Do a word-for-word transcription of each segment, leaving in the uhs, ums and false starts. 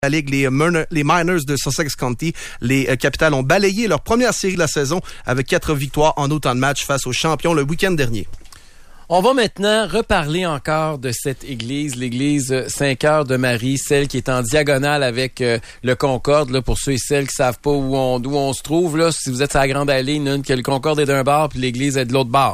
la Ligue, les, Murner, les Miners de Sussex County, les euh, Capitals ont balayé leur première série de la saison avec quatre victoires en autant de matchs face aux champions le week-end dernier. On va maintenant reparler encore de cette église, l'église Saint-Cœur de Marie, celle qui est en diagonale avec euh, le Concorde, là, pour ceux et celles qui savent pas où on, où on se trouve, là, si vous êtes sur la Grande Allée, une, que le Concorde est d'un bord puis l'église est de l'autre bord.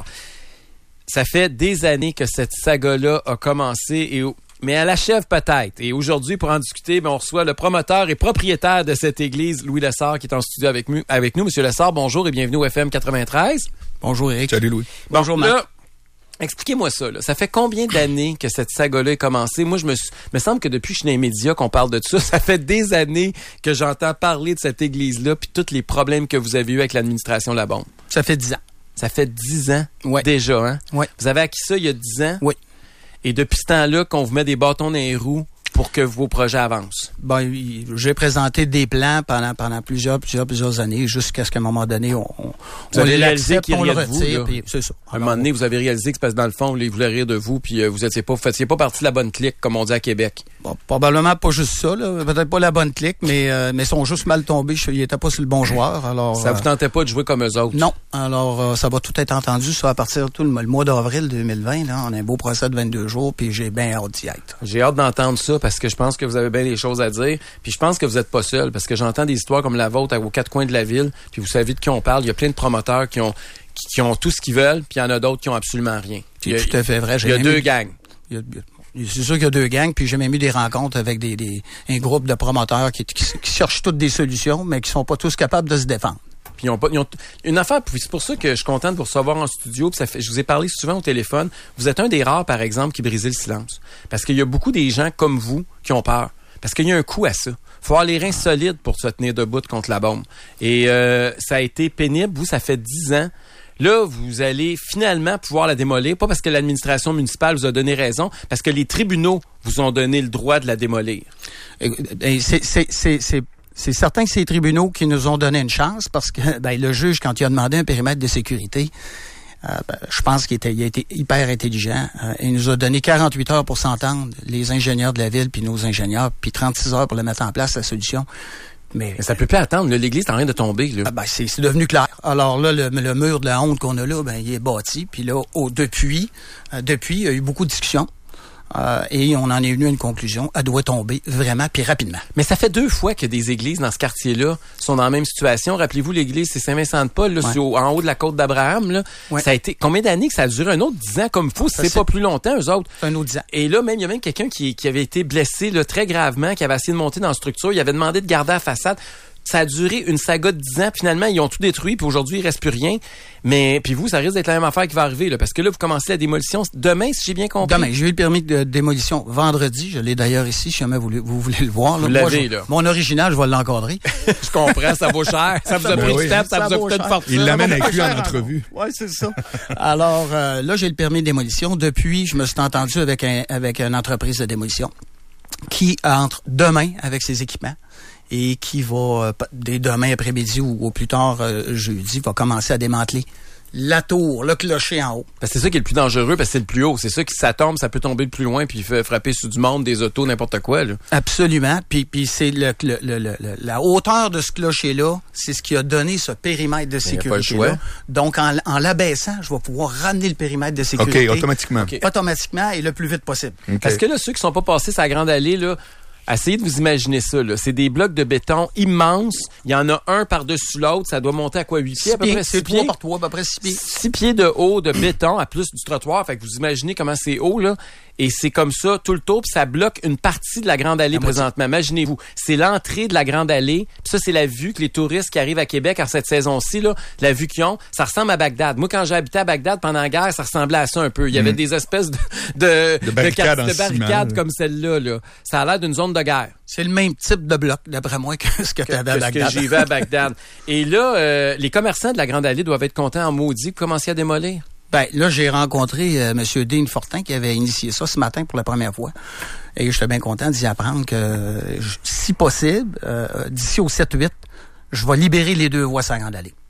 Ça fait des années que cette saga-là a commencé et mais elle achève peut-être. Et aujourd'hui, pour en discuter, ben, on reçoit le promoteur et propriétaire de cette église, Louis Lessard, qui est en studio avec nous. Avec nous. Monsieur Lessard, bonjour et bienvenue au F M quatre-vingt-treize. Bonjour Eric. Salut Louis. Bon, bonjour Marc. Là, expliquez-moi ça. Là. Ça fait combien d'années que cette saga-là est commencée? Moi, je me suis, me semble que depuis que je suis dans les médias qu'on parle de ça, ça fait des années que j'entends parler de cette église-là puis tous les problèmes que vous avez eus avec l'administration de la bombe. Ça fait dix ans. Ça fait dix ans ouais. déjà, hein? Oui. Vous avez acquis ça il y a dix ans? Oui. Et depuis ce temps-là, qu'on vous met des bâtons dans les roues pour que vos projets avancent? Ben, j'ai présenté des plans pendant pendant plusieurs, plusieurs, plusieurs années, jusqu'à ce qu'à un moment donné, on, on, vous avez réalisé qu'il on le retire. retire, puis c'est ça. À un moment donné, vous avez réalisé que parce que dans le fond, ils voulaient rire de vous, puis euh, vous étiez pas, vous faisiez pas partie de la bonne clique, comme on dit à Québec. Bon, probablement pas juste ça, là. Peut-être pas la bonne clique, mais euh, mais ils sont juste mal tombés. Ils étaient pas sur le bon joueur. Alors ça euh, vous tentait pas de jouer comme eux autres? Non. Alors euh, ça va tout être entendu. Ça à partir de tout le, le mois d'avril deux mille vingt. Là, on a un beau procès de vingt-deux jours, puis j'ai bien hâte d'y être. J'ai hâte d'entendre ça parce que je pense que vous avez bien des choses à dire. Puis je pense que vous êtes pas seul parce que j'entends des histoires comme la vôtre aux quatre coins de la ville. Puis vous savez de qui on parle. Il y a plein de promoteurs qui ont qui, qui ont tout ce qu'ils veulent, puis il y en a d'autres qui ont absolument rien. C'est tout à fait vrai. Il y a deux gangs. Il y a, c'est sûr qu'il y a deux gangs, puis j'ai même eu des rencontres avec des, des un groupe de promoteurs qui, qui, qui cherchent toutes des solutions, mais qui sont pas tous capables de se défendre. Puis ils ont pas, ils ont une affaire. Puis c'est pour ça que je suis content de vous recevoir en studio. Puis ça fait, je vous ai parlé souvent au téléphone. Vous êtes un des rares, par exemple, qui brisait le silence, parce qu'il y a beaucoup des gens comme vous qui ont peur, parce qu'il y a un coût à ça. Faut avoir les reins solides pour se tenir debout contre la bombe. Et euh, ça a été pénible. Vous, ça fait dix ans. Là, vous allez finalement pouvoir la démolir, pas parce que l'administration municipale vous a donné raison, parce que les tribunaux vous ont donné le droit de la démolir. C'est, c'est, c'est, c'est, c'est certain que c'est les tribunaux qui nous ont donné une chance, parce que ben, le juge, quand il a demandé un périmètre de sécurité, euh, ben, je pense qu'il était, il a été hyper intelligent. Euh, il nous a donné quarante-huit heures pour s'entendre, les ingénieurs de la ville, puis nos ingénieurs, puis trente-six heures pour le mettre en place, la solution. Mais, mais ça peut plus attendre. Là, l'église est en train de tomber. Là. Ah ben c'est, c'est devenu clair. Alors là, le, le mur de la honte qu'on a là, ben il est bâti. Puis là, au, depuis, euh, depuis, il y a eu beaucoup de discussions. Euh, et on en est venu à une conclusion. Elle doit tomber vraiment, puis rapidement. Mais ça fait deux fois que des églises dans ce quartier-là sont dans la même situation. Rappelez-vous, l'église, c'est Saint-Vincent-de-Paul, là, ouais. sur, en haut de la côte d'Abraham. Là. Ouais. Ça a été combien d'années que ça a duré? Un autre dix ans comme il faut? C'est, c'est pas plus longtemps, eux autres. C'est un autre dix ans. Et là, même, il y a même quelqu'un qui, qui avait été blessé là, très gravement, qui avait essayé de monter dans la structure. Il avait demandé de garder la façade. Ça a duré une saga de dix ans. Finalement, ils ont tout détruit, puis aujourd'hui, il reste plus rien. Mais puis vous, ça risque d'être la même affaire qui va arriver, là, parce que là, vous commencez la démolition demain, si j'ai bien compris. Demain, j'ai eu le permis de démolition vendredi. Je l'ai d'ailleurs ici, si jamais vous, vous voulez le voir. Là. Vous l'avez, là. Mon original, je vais l'encadrer. Je comprends, ça vaut cher. Ça vous a pris ben du oui. temps, ça, ça vous a coûté une fortune. Il l'amène avec lui en entrevue. Oui, c'est ça. Alors, euh, là, j'ai le permis de démolition. Depuis, je me suis entendu avec un avec une entreprise de démolition qui entre demain avec ses équipements. Et qui va, euh, dès demain après-midi ou au plus tard euh, jeudi, va commencer à démanteler la tour, le clocher en haut. Parce que c'est ça qui est le plus dangereux, parce que c'est le plus haut. C'est ça qui, ça tombe, ça peut tomber de plus loin, puis frapper sur du monde, des autos, n'importe quoi. Là. Absolument. Puis, puis c'est le, le, le, le, la hauteur de ce clocher-là, c'est ce qui a donné ce périmètre de sécurité-là. Donc, en, en l'abaissant, je vais pouvoir ramener le périmètre de sécurité. OK, automatiquement. Okay. Automatiquement et le plus vite possible. Okay. Parce que là, ceux qui sont pas passés sa grande allée, là, essayez de vous imaginer ça, là. C'est des blocs de béton immenses. Il y en a un par-dessus l'autre. Ça doit monter à quoi? huit pieds, à peu près? C'est trois par trois, à peu près six pieds. Six pieds de haut de béton, à plus du trottoir. Fait que vous imaginez comment c'est haut, là. Et c'est comme ça tout le tour, puis ça bloque une partie de la Grande Allée ah, présentement. Imaginez-vous, c'est l'entrée de la Grande Allée, puis ça, c'est la vue que les touristes qui arrivent à Québec en cette saison-ci, là, la vue qu'ils ont, ça ressemble à Bagdad. Moi, quand j'ai habité à Bagdad pendant la guerre, ça ressemblait à ça un peu. Il y avait mmh. des espèces de, de, de barricades, de, de barricades comme celle-là. Là. Ça a l'air d'une zone de guerre. C'est le même type de bloc, d'après moi, que ce que tu avais à Bagdad. Ce que j'ai vu à Bagdad. Et là, euh, les commerçants de la Grande Allée doivent être contents en maudit pour commencer à démolir. Ben là, j'ai rencontré euh, M. Dean Fortin qui avait initié ça ce matin pour la première fois. Et j'étais bien content d'y apprendre que, euh, si possible, euh, d'ici au sept huit, je vais libérer les deux voies sur la Grande Allée.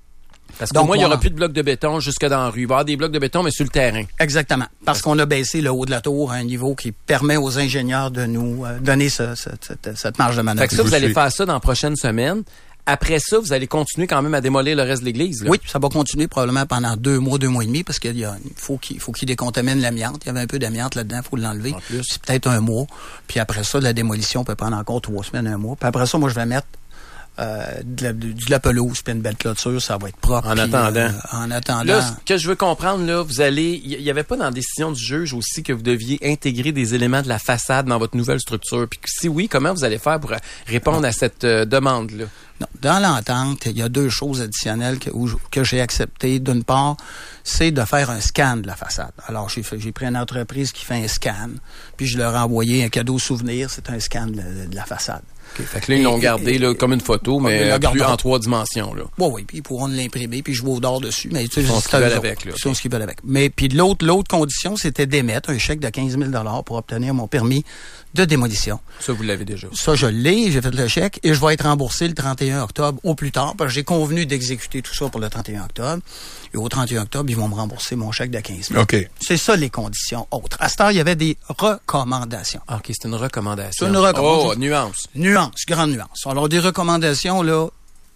Parce que Donc, moi, il n'y aura on... plus de blocs de béton jusque dans la rue. Il va y avoir des blocs de béton, mais sur le terrain. Exactement. Parce qu'on a baissé le haut de la tour à un niveau qui permet aux ingénieurs de nous euh, donner ce, ce, cette, cette marge de manœuvre. Fait que ça, vous Je allez suis... faire ça dans la prochaine semaine. Après ça, vous allez continuer quand même à démolir le reste de l'église, là. Oui, ça va continuer probablement pendant deux mois, deux mois et demi, parce qu'il y a, il faut qu'il faut qu'il décontamine l'amiante. Il y avait un peu d'amiante là-dedans, il faut l'enlever. C'est peut-être un mois. Puis après ça, la démolition peut prendre encore trois semaines, un mois. Puis après ça, moi, je vais mettre Euh, de, la, de, de la pelouse, puis une belle clôture, ça va être propre. En puis, attendant. Euh, en attendant. Là, ce que je veux comprendre, là, vous allez, il y avait pas dans la décision du juge aussi que vous deviez intégrer des éléments de la façade dans votre nouvelle structure. Puis si oui, comment vous allez faire pour répondre non. à cette euh, demande-là? Non. Dans l'entente, il y a deux choses additionnelles que, où, que j'ai acceptées. D'une part, c'est de faire un scan de la façade. Alors, j'ai fait, j'ai pris une entreprise qui fait un scan, puis je leur ai envoyé un cadeau souvenir, c'est un scan de, de la façade. Okay. Fait que là, ils l'ont gardé là, comme une photo, mais plus en trois dimensions. Là. Oui, oui, puis ils pourront l'imprimer, puis je vais au dehors dessus. Mais tu sais, ils font ce qu'ils veulent avec. Là. Ils font ce qu'ils veulent avec. Mais puis l'autre, l'autre condition, c'était d'émettre un chèque de quinze mille dollars pour obtenir mon permis de démolition. Ça, vous l'avez déjà. Ça, je l'ai, j'ai fait le chèque, et je vais être remboursé le trente et un octobre au plus tard, parce que j'ai convenu d'exécuter tout ça pour le trente et un octobre. Et au trente et un octobre, ils vont me rembourser mon chèque de quinze mille. OK. C'est ça, les conditions autres. À cette heure, il y avait des recommandations. Ah, OK, c'est une recommandation. C'est une recommandation. Oh, nuance. Nuance, grande nuance. Alors, des recommandations, là,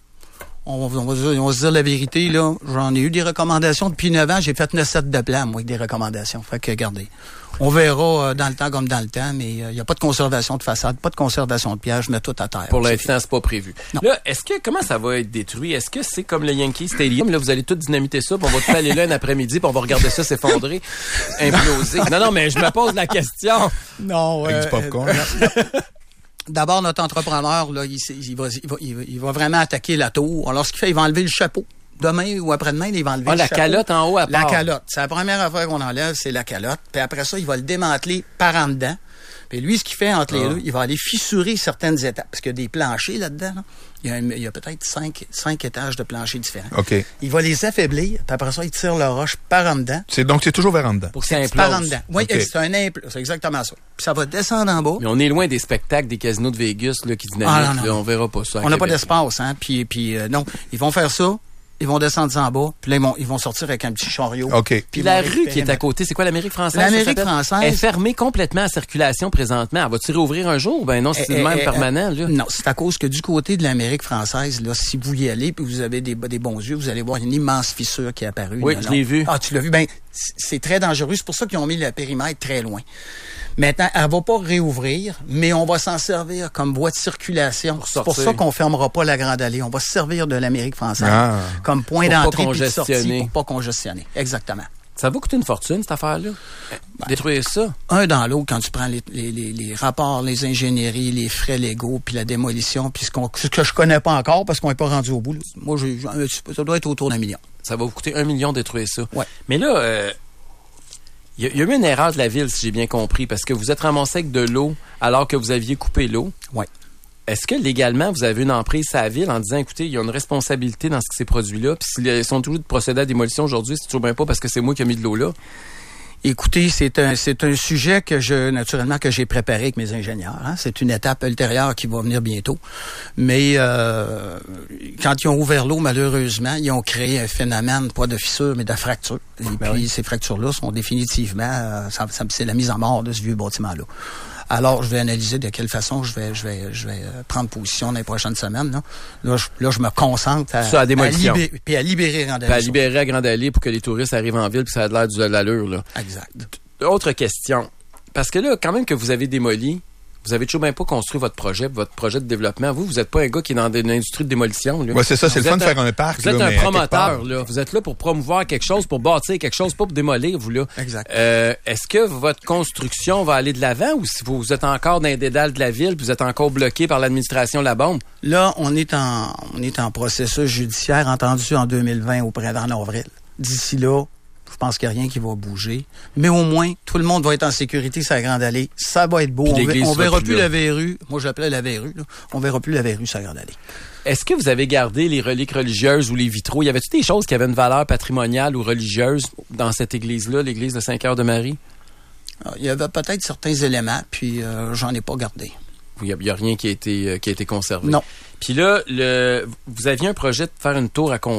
on va, on va, dire, on va se dire la vérité, là, j'en ai eu des recommandations depuis neuf ans, j'ai fait neuf sets de plans, moi, avec des recommandations. Fait que, regardez, on verra euh, dans le temps comme dans le temps, mais il euh, n'y a pas de conservation de façade, pas de conservation de piège, je mets tout à terre. Pour l'instant, c'est pas prévu. Non. Là, est-ce que, comment ça va être détruit? Est-ce que c'est comme le Yankee Stadium? Là, vous allez tout dynamiter ça, puis on va tout aller là un après-midi, puis on va regarder ça s'effondrer, imploser. Non, non, mais je me pose la question. Non, avec euh, du popcorn. euh, D'abord, notre entrepreneur, là, il, il, va, il, va, il, va, il va vraiment attaquer la tour. Alors, ce qu'il fait, il va enlever le chapeau. Demain ou après-demain, il va enlever ah, le la chapeau. calotte en haut à part. La calotte. C'est la première affaire qu'on enlève, c'est la calotte. Puis après ça, il va le démanteler par en dedans. Puis lui, ce qu'il fait entre les ah. deux, il va aller fissurer certaines étapes. Parce qu'il y a des planchers là-dedans. Là. Il y a, un, il y a peut-être cinq, cinq étages de planchers différents. OK. Il va les affaiblir. Puis après ça, il tire la roche par en dedans. C'est, donc, c'est toujours vers en dedans. Pour que ça implose. Par en dedans. Oui, okay. c'est un impl... C'est exactement ça. Puis ça va descendre en bas. Mais on est loin des spectacles des casinos de Vegas là, qui dynamitent. Ah, non, non. Là, on verra pas ça. On n'a pas d'espace, hein. Puis, puis euh, non, ils vont faire ça. Ils vont descendre en bas, puis là, ils vont, ils vont sortir avec un petit chariot. OK. Puis la rue qui est à côté, c'est quoi l'Amérique française? L'Amérique française. Elle est fermée complètement à circulation présentement. Elle va-tu réouvrir un jour? Ben non, c'est eh, le même eh, permanent, là. Non, c'est à cause que du côté de l'Amérique française, là, si vous y allez, puis vous avez des, des bons yeux, vous allez voir une immense fissure qui est apparue. Oui, là, je l'ai vu. Ah, tu l'as vu? Ben, c'est très dangereux. C'est pour ça qu'ils ont mis le périmètre très loin. Maintenant, elle va pas réouvrir, mais on va s'en servir comme voie de circulation. Pour c'est pour ça qu'on fermera pas la Grande Allée. On va se servir de l'Amérique française ah. comme point pour d'entrée et de sortie pour pas congestionner. Exactement. Ça va coûter une fortune, cette affaire-là? Ben, détruire ça? Un dans l'autre, quand tu prends les, les, les, les rapports, les ingénieries, les frais légaux, puis la démolition, puis ce, qu'on, ce que je connais pas encore parce qu'on n'est pas rendu au bout. Là. Moi, j'ai, ça doit être autour d'un million. Ça va vous coûter un million de détruire ça. Ouais. Mais là... Euh Il y, y a eu une erreur de la ville, si j'ai bien compris, parce que vous êtes ramassé avec de l'eau alors que vous aviez coupé l'eau. Oui. Est-ce que légalement, vous avez une emprise à la ville en disant, écoutez, il y a une responsabilité dans ce qui s'est produit là, puis s'ils sont toujours de procéder à démolition aujourd'hui, c'est toujours bien pas parce que c'est moi qui ai mis de l'eau là? Écoutez, c'est un c'est un sujet que je naturellement que j'ai préparé avec mes ingénieurs. Hein. C'est une étape ultérieure qui va venir bientôt. Mais euh, quand ils ont ouvert l'eau, malheureusement, ils ont créé un phénomène pas de fissure mais de fracture. Et ben puis oui. Ces fractures-là sont définitivement euh, ça, ça, c'est la mise en mort de ce vieux bâtiment-là. Alors, je vais analyser de quelle façon je vais je vais je vais prendre position dans les prochaines semaines. Là, là, je, là, je me concentre à, ça, à, démolition. à, libé- puis à libérer Grande Allée. Puis à libérer à Grande Allée pour que les touristes arrivent en ville puis ça a l'air de l'allure. Là. Exact. Autre question. Parce que là, quand même que vous avez démoli, vous avez toujours bien pas construit votre projet, votre projet de développement. Vous, vous êtes pas un gars qui est dans une industrie de démolition. Là. Ouais, c'est ça, c'est vous le fun de un, faire un parc. Vous êtes là, un promoteur, là. Vous êtes là pour promouvoir quelque chose, pour bâtir quelque chose, pas pour démolir, vous, là. Exact. Euh, est-ce que votre construction va aller de l'avant ou si vous êtes encore dans les dédales de la ville, puis vous êtes encore bloqué par l'administration La Bombe? Là, on est en, on est en processus judiciaire entendu en deux mille vingt au printemps avril. D'ici là, je pense qu'il n'y a rien qui va bouger. Mais au moins, tout le monde va être en sécurité sur la Grande Allée. Ça va être beau. On, v- on verra plus la verrue. Moi, j'appelais la verrue. Là. On verra plus la verrue sur la Grande Allée. Est-ce que vous avez gardé les reliques religieuses ou les vitraux? Y avait-tu des choses qui avaient une valeur patrimoniale ou religieuse dans cette église-là, l'église de Saint-Cœur-de-Marie? Il y avait peut-être certains éléments, puis euh, j'en ai pas gardé. Il n'y a, a rien qui a été, euh, qui a été conservé. Non. Puis là, le, vous aviez un projet de faire une tour à condo.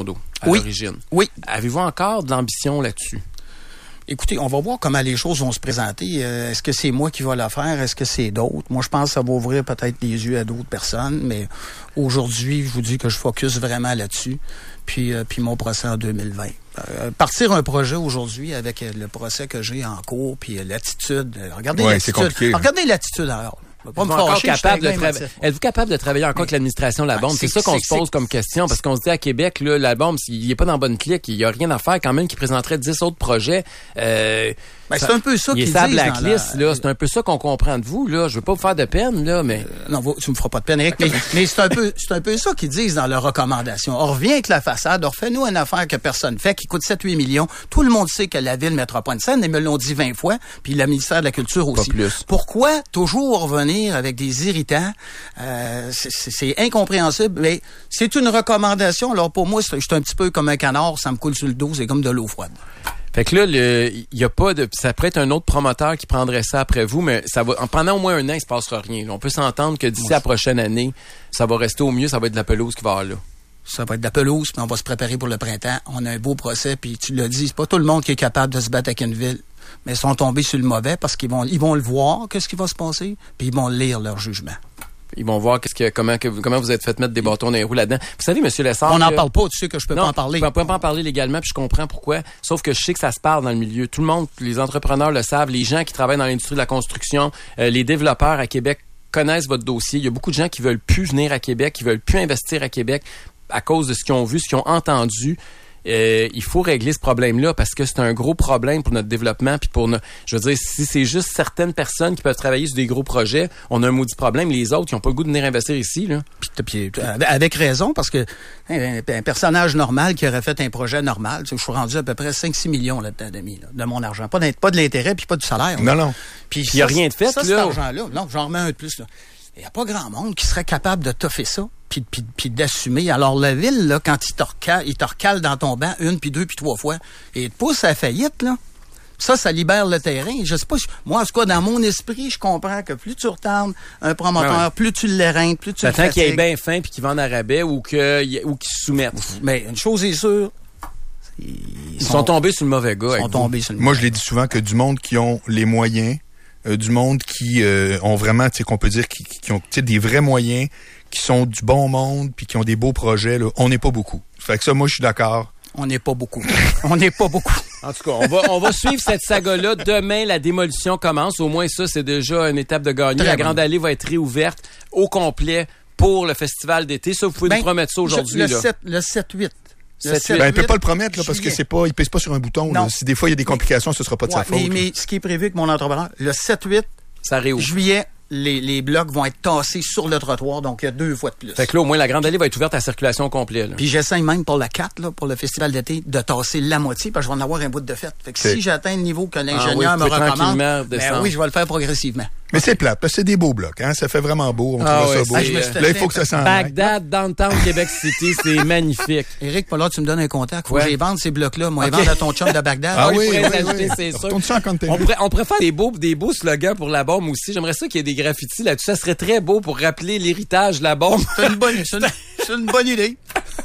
à oui. l'origine. Oui. Avez-vous encore de l'ambition là-dessus? Écoutez, on va voir comment les choses vont se présenter. Euh, est-ce que c'est moi qui va le faire? Est-ce que c'est d'autres? Moi, je pense que ça va ouvrir peut-être les yeux à d'autres personnes, mais aujourd'hui, je vous dis que je focus vraiment là-dessus. Puis, euh, puis mon procès en deux mille vingt. Euh, partir un projet aujourd'hui avec euh, le procès que j'ai en cours, puis euh, l'attitude. Euh, regardez ouais, l'attitude. C'est compliqué, regardez l'attitude alors. Pas me encore capable de tra- Êtes-vous capable de travailler encore avec l'administration de la ben, bombe? C'est, c'est ça qu'on se pose comme question, parce qu'on se dit à Québec, là, la bombe, il est pas dans la bonne clique, il y a rien à faire quand même qui présenterait dix autres projets. Euh, ben, c'est un peu ça qu'ils disent. Il est sa blacklist, la... là. C'est un peu ça qu'on comprend de vous, là. Je veux pas vous faire de peine, là, mais... Euh, non, tu me feras pas de peine, Eric, mais, mais c'est un peu, c'est un peu ça qu'ils disent dans leurs recommandations. On revient avec la façade, on refait-nous une affaire que personne fait, qui coûte sept à huit millions. Tout le monde sait que la ville mettra pas une scène, ils me l'ont dit vingt fois, puis le ministère de la Culture aussi. Pas plus. Pourquoi toujours revenir avec des irritants? Euh, c'est, c'est, c'est incompréhensible, mais c'est une recommandation. Alors, pour moi, je suis un petit peu comme un canard, ça me coule sur le dos, c'est comme de l'eau froide. Fait que là, il y a pas de, ça pourrait être un autre promoteur qui prendrait ça après vous, mais ça va, pendant au moins un an, il se passera rien. On peut s'entendre que d'ici oui. la prochaine année, ça va rester au mieux, ça va être de la pelouse qui va avoir là. Ça va être de la pelouse, puis on va se préparer pour le printemps. On a un beau procès, puis tu l'as dit, c'est pas tout le monde qui est capable de se battre avec une ville, mais ils sont tombés sur le mauvais parce qu'ils vont, ils vont le voir, qu'est-ce qui va se passer, puis ils vont lire leur jugement. Ils vont voir qu'est-ce que, comment, que, comment vous êtes fait mettre des bâtons dans les roues là-dedans. Vous savez, Monsieur Lessard... On n'en que... parle pas, tu sais que je peux non, pas en parler. Non, on peut pas en parler légalement, puis je comprends pourquoi. Sauf que je sais que ça se parle dans le milieu. Tout le monde, les entrepreneurs le savent, les gens qui travaillent dans l'industrie de la construction, euh, les développeurs à Québec connaissent votre dossier. Il y a beaucoup de gens qui veulent plus venir à Québec, qui veulent plus investir à Québec à cause de ce qu'ils ont vu, ce qu'ils ont entendu. Euh, il faut régler ce problème-là parce que c'est un gros problème pour notre développement puis pour notre, je veux dire, si c'est juste certaines personnes qui peuvent travailler sur des gros projets, on a un maudit problème. Les autres, ils n'ont pas le goût de venir investir ici, là. Puis, puis avec raison, parce que un, un personnage normal qui aurait fait un projet normal, je suis rendu à peu près cinq six millions là-dedans demi, là, de mon argent. Pas, pas de l'intérêt puis pas du salaire. Non, là. non. Puis il n'y a rien de fait, ça, là. Cet argent-là, non, j'en remets un de plus, là. Il n'y a pas grand monde qui serait capable de toffer ça puis, puis, puis d'assumer. Alors, la ville, là, quand il te recale, il te recale dans ton banc une, puis deux, puis trois fois, et il te pousse à la faillite, là, ça, ça libère le terrain. Je sais pas, moi, en tout cas, dans mon esprit, je comprends que plus tu retardes un promoteur, ah oui. plus tu l'éreintes, plus tu le fatigues. Tant qu'il est bien fin puis qu'il vende à rabais ou que, ou qu'il se soumette. Mais une chose est sûre, ils, ils sont, sont tombés sur le mauvais gars. Ils sont tombés sur le Moi, mauvais. je l'ai dit souvent que du monde qui ont les moyens, Euh, du monde qui euh, ont vraiment, tu sais, qu'on peut dire, qui, qui ont des vrais moyens, qui sont du bon monde, puis qui ont des beaux projets, là, on n'est pas beaucoup. Fait que ça, moi, je suis d'accord. On n'est pas beaucoup. On n'est pas beaucoup. En tout cas, on va, on va suivre cette saga-là. Demain, la démolition commence. Au moins, ça, c'est déjà une étape de gagner. La Grande Allée va être réouverte au complet pour le festival d'été. Ça, vous pouvez ben, nous promettre ça aujourd'hui. Le, là. sept, le sept huit. Ben, il ne peut pas le promettre là, parce que c'est pas, il pèse pas sur un bouton. Là. Si des fois il y a des complications, ce sera pas de ouais, sa faute. Mais, mais ce qui est prévu avec mon entrepreneur, le sept huit ça réouvre. Juillet, les, les blocs vont être tassés sur le trottoir, donc il y a deux fois de plus. Fait que là, au moins, la Grande Allée va être ouverte à circulation complète. Là. Puis j'essaie même pour la quatre, là, pour le festival d'été, de tasser la moitié, parce que je vais en avoir un bout de fête. Fait que okay. si j'atteins le niveau que l'ingénieur ah oui, me recommande, ben oui, je vais le faire progressivement. Mais c'est plate, parce que c'est des beaux blocs, hein. Ça fait vraiment beau, on ah trouve ouais, ça beau. Ah, là, il faut que ça s'en Bagdad, downtown, Québec City, c'est magnifique. Éric, pas là, tu me donnes un contact. Faut ouais. que j'y vende ces blocs-là. Moi, okay. vendre à ton chum de Bagdad. Ah oui, oui, oui, oui. c'est sûr. On, on, pourrait, on pourrait faire des beaux, des beaux slogans pour la bombe aussi. J'aimerais ça qu'il y ait des graffitis là-dessus. Ça serait très beau pour rappeler l'héritage de la bombe. C'est une bonne, c'est une, c'est une bonne idée.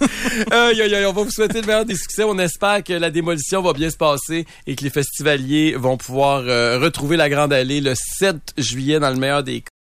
aïe, aïe, aïe, on va vous souhaiter le meilleur des succès. On espère que la démolition va bien se passer et que les festivaliers vont pouvoir euh, retrouver la Grande Allée le sept juillet dans le meilleur des cas.